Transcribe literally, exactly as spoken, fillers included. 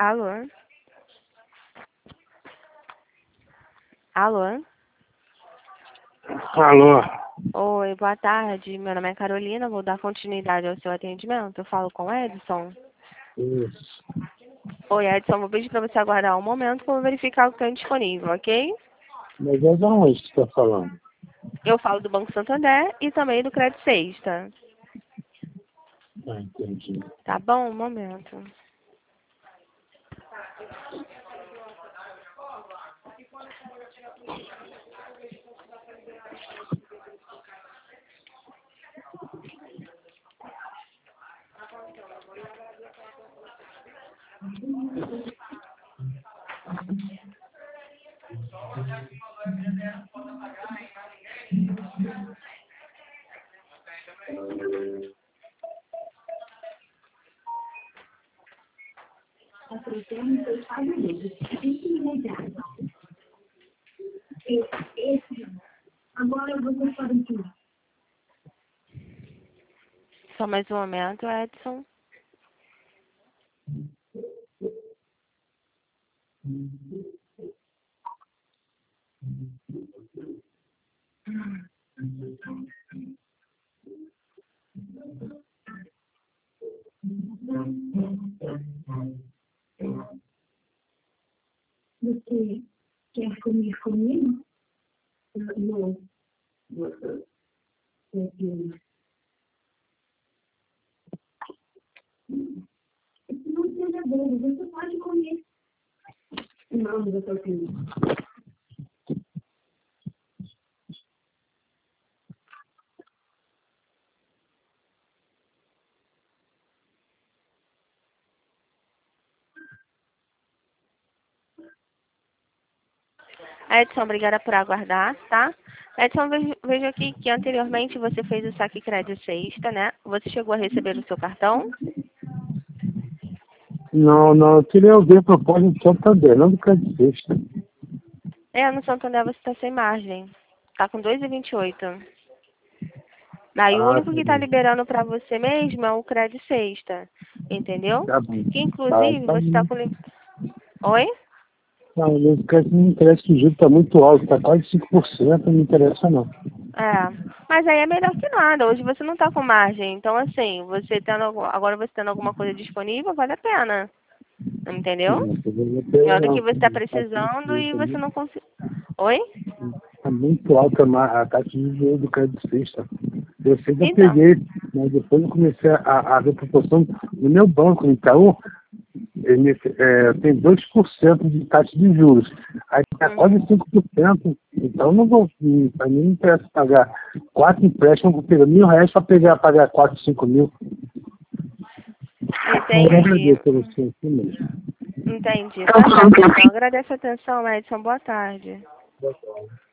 Alô? Alô? Alô? Oi, boa tarde. Meu nome é Carolina, vou dar continuidade ao seu atendimento. Eu falo com o Edson. Isso. Oi, Edson, vou pedir para você aguardar um momento que eu vou verificar o que tem disponível, ok? Mas é de onde você está falando? Eu falo do Banco Santander e também do Crédito Sexta. Ah, entendi. Tá bom? Um momento. Agora você pode tudo. Só mais um momento, Edson. Você quer comer comigo? Não. Você. Não seja bobo, você pode comer. Não, doutor Felipe. Edson, obrigada por aguardar, tá? Edson, vejo, vejo aqui que anteriormente você fez o saque Crédito Sexta, né? Você chegou a receber o seu cartão? Não, não, eu queria ouvir a proposta do Santander, não do Crédito Sexta. É, no Santander você está sem margem. Tá com dois vírgula vinte e oito. Aí o Ah, único tá que tá bom. liberando para você mesmo é o Crédito Sexta. Entendeu? Tá bom. Que Tá, inclusive tá você tá bom. com. li- Oi? Não, o crédito não me interessa, que o juro está muito alto, está quase cinco por cento, não me interessa não. É. Mas aí é melhor que nada. Hoje você não tá com margem. Então, assim, você tendo algum- agora você tendo alguma coisa disponível, vale a pena. Entendeu? Não, eu vou ter, Melhor do não, que você tá tá precisando e você muito, não consegue. Oi? tá muito alta a taxa de juros do Crédito Sexta. Eu sei que eu Então. peguei, mas depois eu comecei a, a ver a proporção no meu banco, no Itaú, ele, é, tem dois por cento de taxa de juros. Aí está quase Uhum. cinco por cento. Então não vou, para mim não interessa pagar quatro empréstimos, vou pegar mil reais para pegar, pagar quatro, cinco mil. Eu Entendi. agradeço a você assim mesmo. Entendi. Tá certo, então. Agradeço a atenção, Edson. Boa tarde. Boa tarde.